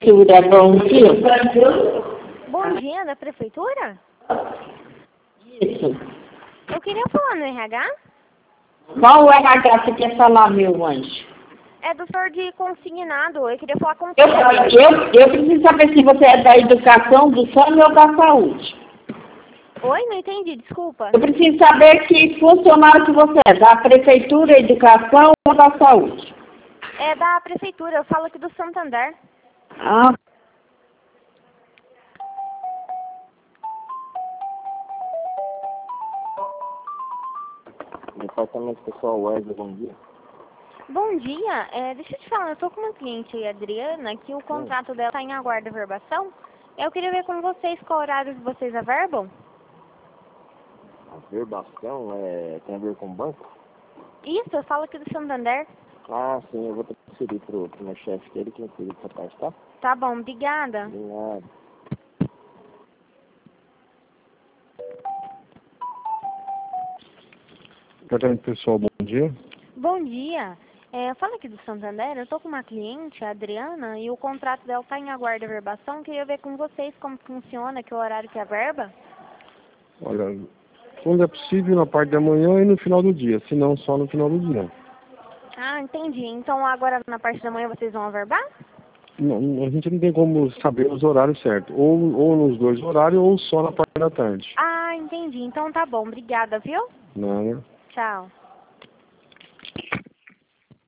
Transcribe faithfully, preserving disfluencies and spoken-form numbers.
Prefeitura, bom dia. Bom dia, da prefeitura? Isso. Eu queria falar no R H. Qual o R H você quer falar, meu anjo? É do senhor de consignado. Eu queria falar com o Eu, senhor. eu, eu preciso saber se você é da educação, do sono ou da saúde. Oi, não entendi, desculpa. Eu preciso saber que funcionário que você é, da prefeitura, educação ou da saúde. É da prefeitura, eu falo aqui do Santander. Ah, Departamento Pessoal Wesley, bom dia. Bom dia, é, deixa eu te falar, eu tô com uma cliente aí, Adriana, que o contrato dela tá em aguardo de verbação. Eu queria ver com vocês qual horário que vocês averbam. A verbação é, tem a ver com o banco? Isso, eu falo aqui do Santander. Ah, sim, eu vou transferir pro, pro meu chefe dele, que cuida dessa parte, tá? Tá bom, obrigada. De nada. Departamento Pessoal, bom dia. Bom dia. É, eu falo aqui do Santander, eu tô com uma cliente, a Adriana, e o contrato dela tá em aguardo de verbação. Queria ver com vocês como funciona, que o horário que averba. Olha, quando é possível na parte da manhã e no final do dia, se não só no final do dia. Ah, entendi. Então agora na parte da manhã vocês vão averbar? Não, a gente não tem como saber os horários certos, ou, ou nos dois horários ou só na parte da tarde. Ah, entendi. Então tá bom. Obrigada, viu? Não, né? Tchau.